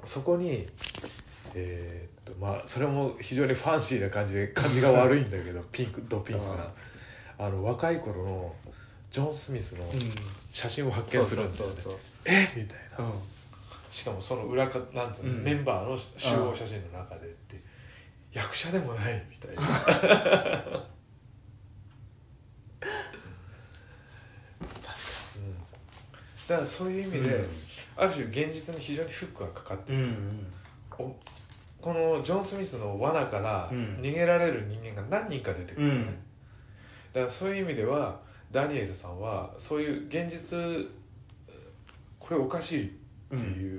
そこにまあそれも非常にファンシーな感じで感じが悪いんだけどピンクな若い頃のジョン・スミスの写真を発見するんですよね。みたいな、しかもその裏かなんていうの、メンバーの集合写真の中でって役者でもないみたいなだからそういう意味で、ある種現実に非常にフックがかかっている、このジョン・スミスの罠から逃げられる人間が何人か出てくるね、だからそういう意味ではダニエルさんはそういう現実これおかしいっていう、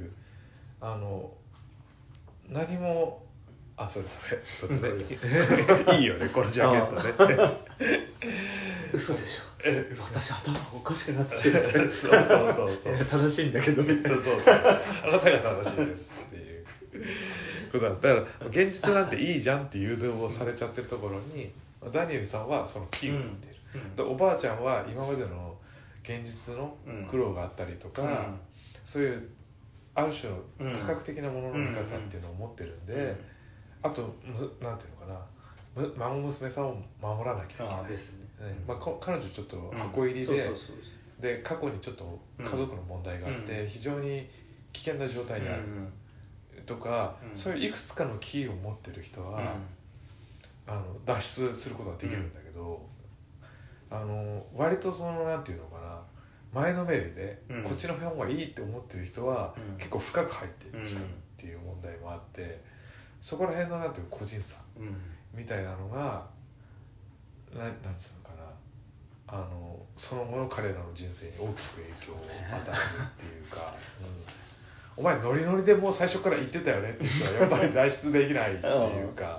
何もそれねいいよねこのジャケットね嘘でしょ私頭おかしくなってきてるそう正しいんだけどみたいなそうあなたが正しいですっていうことだから現実なんていいじゃんって誘導をされちゃってるところにダニエルさんはその危惧を持っている、でおばあちゃんは今までの現実の苦労があったりとか、そういうある種の多角的なものの見方っていうのを持ってるんで、あとなんていうのかな孫娘さんを守らなきゃいけないですね、彼女ちょっと箱入りで過去にちょっと家族の問題があって非常に危険な状態にあるとか、そういういくつかのキーを持ってる人は脱出することができるんだけど、割とそのなんていうのかな前のめりでこっちの方がいいって思ってる人は結構深く入っていっちゃうっていう問題もあって、そこら辺のなんていう個人差みたいなのがなんつうのかなその後の彼らの人生に大きく影響を与えるっていうか、お前ノリノリでもう最初から言ってたよねっていう人はやっぱり脱出できないっていうか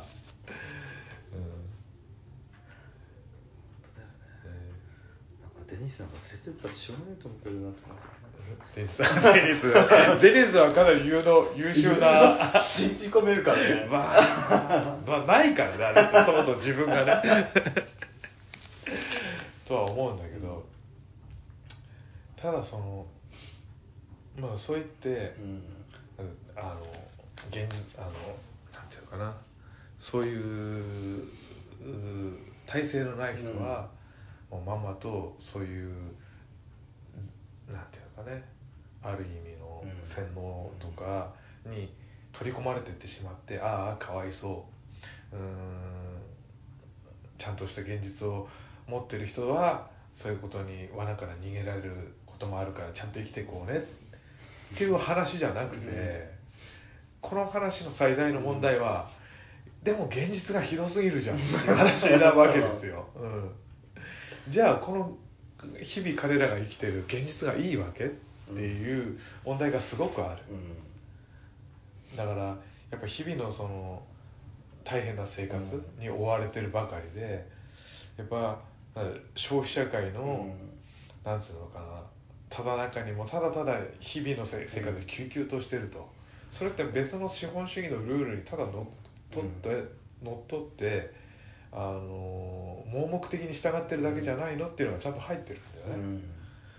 デニスなんか連れてったってしょうがないと思うけどなデニスはかなり優秀な信じ込めるからねまあないからねそもそも自分がねとは思うんだけど、ただそのそう言って、現実なんていうのかなそういう体制のない人は、もうまんまとそういうなんていうのかねある意味の洗脳とかに取り込まれていってしまって、かわいそうちゃんとした現実を持ってる人はそういうことに罠から逃げられることもあるからちゃんと生きていこうねっていう話じゃなくて、この話の最大の問題はでも現実がひどすぎるじゃんっていう話なわけですよ、じゃあこの日々彼らが生きてる現実がいいわけっていう問題がすごくある、だからやっぱ日々のその大変な生活に追われてるばかりで、やっぱ消費社会のなんつうのかなただ中にもただただ日々の生活が救急としてると、それって別の資本主義のルールにただ乗っ取って盲目的に従ってるだけじゃないのっていうのがちゃんと入ってるんだよね、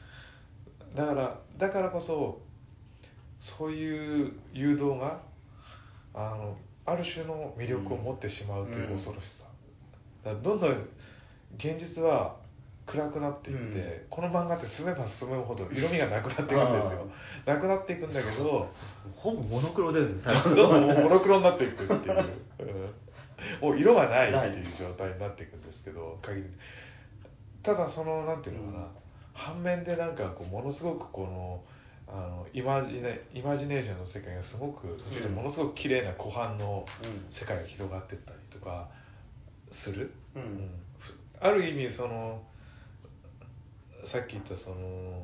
だからこそそういう誘導がある種の魅力を持ってしまうという恐ろしさ、だからどんどん現実は暗くなっていって、この漫画って進めば進むほど色味がなくなっていくんですよ、なくなっていくんだけどほぼモノクロでどんどんモノクロになっていくっていう、もう色がないっていう状態になっていくんですけど、ただそのなんていうのかな、反面でなんかこうものすごくこのイマジネーションの世界がすごくものすごく綺麗な湖畔の世界が広がっていったりとかする、ある意味そのさっき言ったその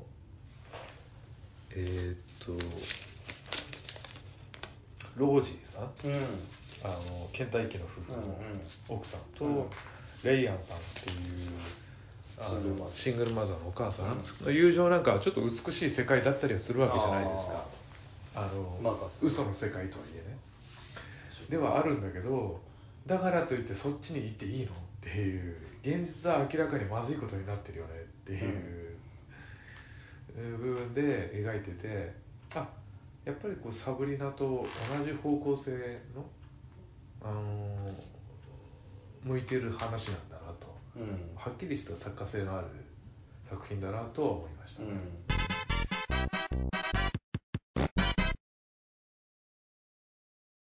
ロージーさん、ケンタッキーの夫婦の奥さんと、レイアンさんっていうシングルマザーのお母さんの友情なんかはちょっと美しい世界だったりはするわけじゃないですか、嘘の世界とはいえねではあるんだけど、だからといってそっちに行っていいのっていう、現実は明らかにまずいことになってるよねっていう部分で描いてて、 やっぱりこうサブリナと同じ方向性の、向いてる話なんだなと、はっきりした作家性のある作品だなとは思いましたね。